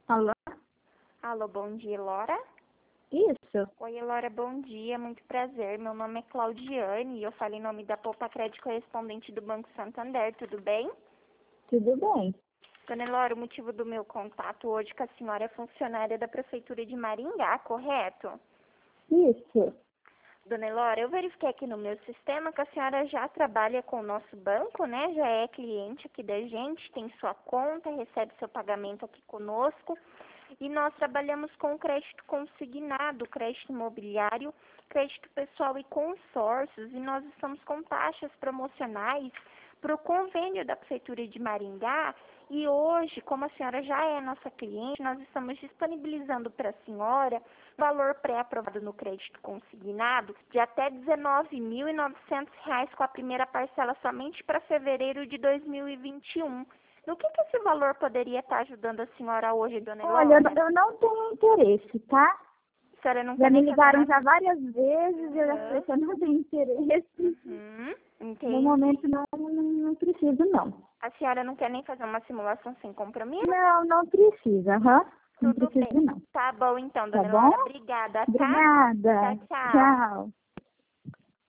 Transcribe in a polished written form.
Alô? Alô, bom dia, Elora. Isso, Oi, Elora, bom dia, muito prazer. Meu nome é Claudiane e eu falo em nome da Poupa Crédito correspondente do Banco Santander, tudo bem? tudo bem. Dona Elora, o motivo do meu contato hoje é que a senhora é funcionária da Prefeitura de Maringá, correto? Isso, Dona Elora, eu verifiquei aqui no meu sistema que a senhora já trabalha com o nosso banco, né? Já é cliente aqui da gente, tem sua conta, recebe seu pagamento aqui conosco. E nós trabalhamos com crédito consignado, crédito imobiliário, crédito pessoal e consórcios. E nós estamos com taxas promocionais para o convênio da Prefeitura de Maringá. E hoje, como a senhora já é nossa cliente, nós estamos disponibilizando para a senhora valor pré-aprovado no crédito consignado de até R$ 19.900 com a primeira parcela somente para fevereiro de 2021. No que esse valor poderia estar ajudando a senhora hoje, dona olha, Elora? eu não tenho interesse, tá? A senhora não Já quer me nem fazer ligaram uma... já várias vezes, eu já falei Uhum. que eu não tenho interesse. No Entendi. momento não preciso, não. A senhora não quer nem fazer uma simulação sem compromisso? Não precisa, não Tudo bem. preciso não. Tá bom então, Tá dona bom? Elora. Obrigada, tá? Obrigada. Tchau, tchau. Tchau.